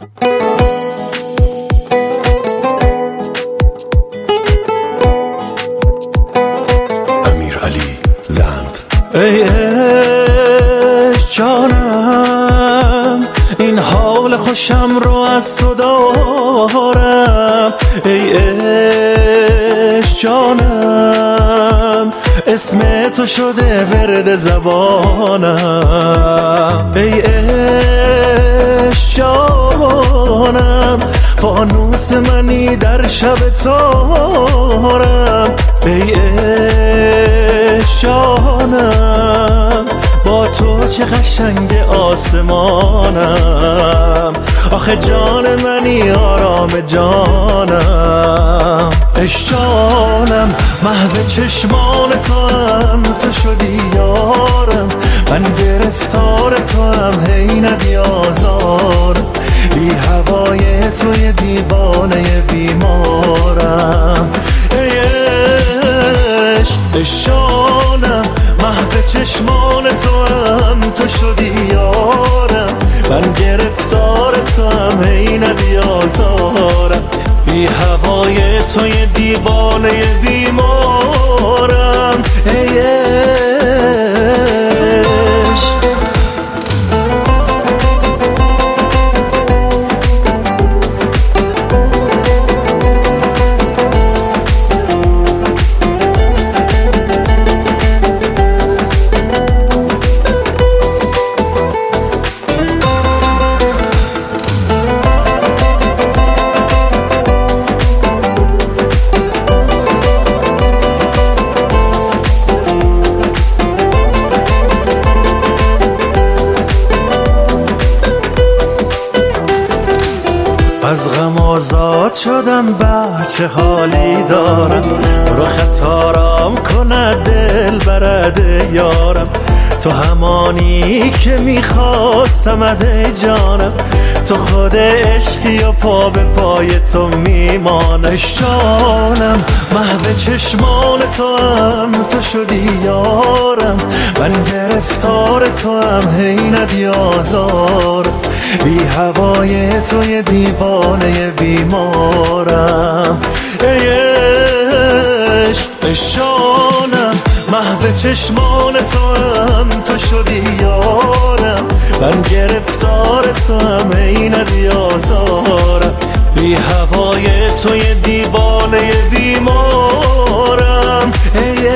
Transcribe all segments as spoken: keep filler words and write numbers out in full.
امیرعلی زند. ای عشق جانم، این حال خوشم رو از تو دارم. ای عشق جانم، اسم تو شده ورد زبانم. ای عشق جانم، فانوس منی در شب تارم. ای عشق جانم، با تو چه قشنگ آسمانم. آخه جان منی آرام جانم. عشق جانم، محو چشمان تو هم تو شدی یارم. من گرفتار تو هم هی نبیازارم. بی هوای توی دیوانه بیمارم. ای عشق عشق جانم، محو چشمان تو هم تو شدی یارم. من گرفتار تو هم هی نبیازارم. بی هوای توی دیوانه بیمارم. ای عشق از غم آزاد شدم، بچه حالی دارم. رو خطارام کند دل برد یارم. تو همانی که میخواستم ای جانم. تو خود عشقی و پا به پای تو میمانم. عشق جانم، محو چشمان تو هم تو شدی یارم. من گرفتار تو هم هی نبیازارم. بی هوای توی دیوانه بیمارم. ای عشق عشق جانم، محو چشمان تو هم تو شدی یارم. من گرفتار تو هم هی نبیازارم. بی هوای توی دیوانه بیمارم. ای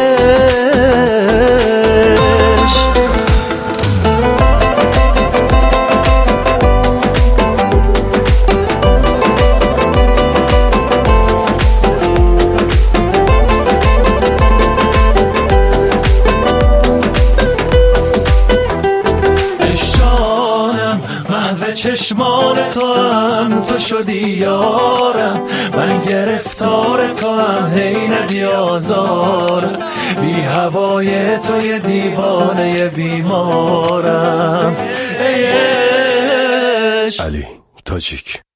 عشق چشمان تو هم تو شدی یارم. من گرفتار تو هم هی نبیازارم. بی هوای توی دیوانه بیمارم. ای عشق. علی تاجیک.